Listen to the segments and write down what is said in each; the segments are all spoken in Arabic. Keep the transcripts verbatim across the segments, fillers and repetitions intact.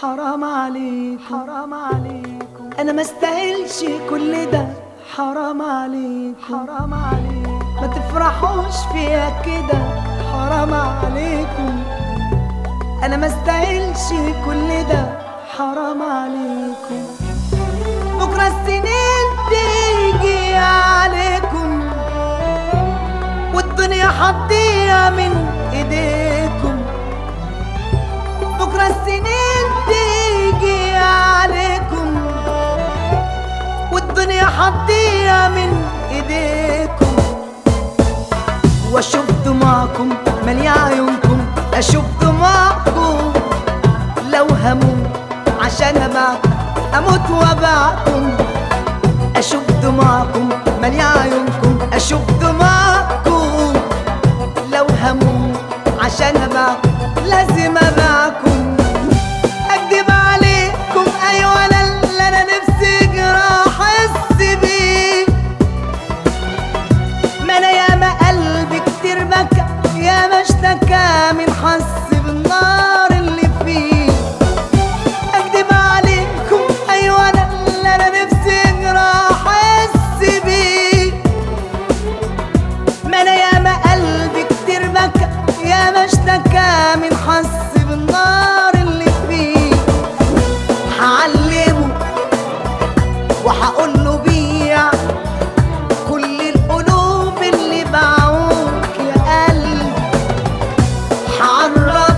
حرام عليكم حرام عليكم، انا ما استاهلش كل ده. حرام عليكم حرام عليكم، ما تفرحوش فيها كده. حرام عليكم، انا ما استاهلش كل ده. حرام عليكم، بكره السنين تيجي عليكم والدنيا هتضيع من ايديكم. بكره السنين تيجي عليكم والدنيا هتضيع من ايديكم. واشوف دموعكم مالية عيونكم، اشوف دموعكم لو هموت عشان ابعكم اموت وابعكم. اشوف دموعكم مالية عيونكم، اشوف دموعكم لو هموت عشان ابعكم لازم ابعكم. اكدب عليكم ايوه انا اللي انا نفسي جراح احس بيه. ما انا ياما قلبي كتير بكى ياما اشتكى من حس بالنار اللي فيه. اكدب عليكم ايوه انا اللي انا نفسي جراح احس بيه. ما انا ياما قلبي كتير بكى ياما اشتكى من حس بالنار اللي فيه. هعلمه وهقول له بيع كل القلوب اللي باعوك يا قلبي. هعرفه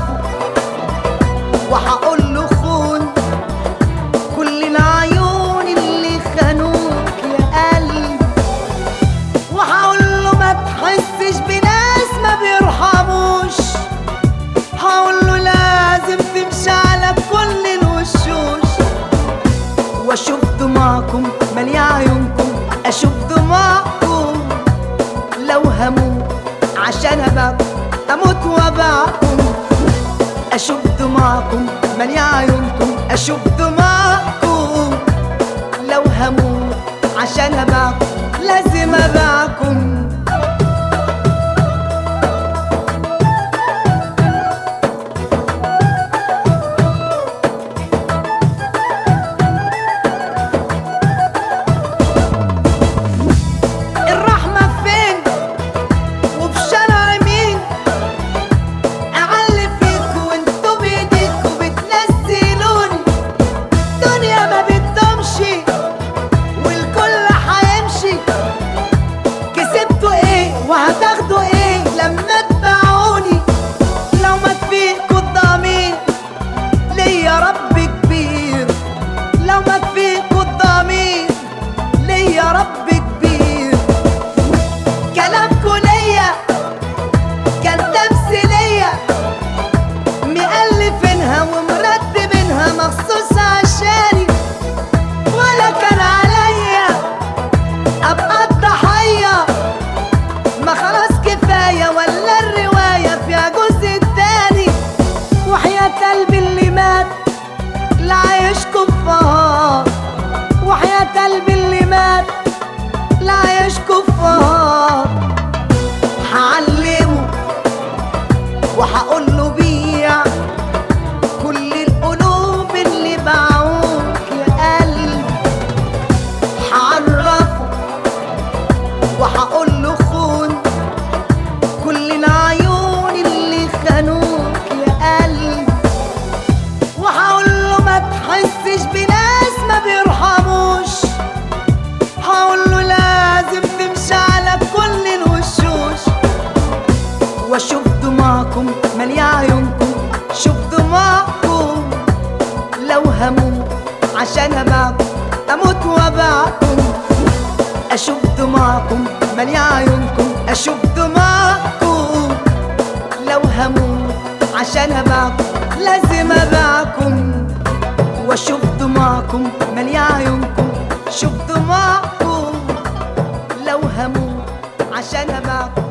وهقول له خون كل العيون اللي خانوك يا قلبي. وهقول له ما تحسش بناس ما بيرحموش. هقول له لازم تمشي على كل الوشوش. واشوف دموعكم مالية عيونكم، اشوف دموعكم لو هموت عشان ابعكم اموت وابعكم. اشوف دموعكم مالية عيونكم، اشوف دموعكم لو هموت عشان ابعكم لازم ابعكم. وهتاخدوا ايه لما تباعوني؟ لو مات فيكوا الضمير ليا رب كبير. لو مات فيكوا الضمير ليا رب كبير. كلامكوا ليا كان تمثيلية مألفينها ومرتبينها مخصوص عشاني، ولا كان عليا ابقى الضحية. ما خلاص كفاية ولا الرواية فيها جزء تاني. وحياة قلبي اللي مات لا عايشكوا فهار. وحياة قلبي اللي مات لا عايشكوا فهار. هعلمه وهقول له بيع كل القلوب اللي باعوك يا قلبي. هعرفه وهقول له خون كل العيون اللي خانوك يا قلبي. وهقول له ما تحسش بناس ما بيرحموش. هقول له لازم تمشي على كل الوشوش. واشوف دموعكم مالية عيونكم، شوف دموعكم لو هموت عشان ابعكم اموت وابعكم. اشوف دموعكم مالية عيونكم، اشوف دموعكم لو هموت عشان ابعكم لازم ابعكم. واشوف دموعكم مالية عيونكم، شوف دموعكم لو هموت عشان ابعكم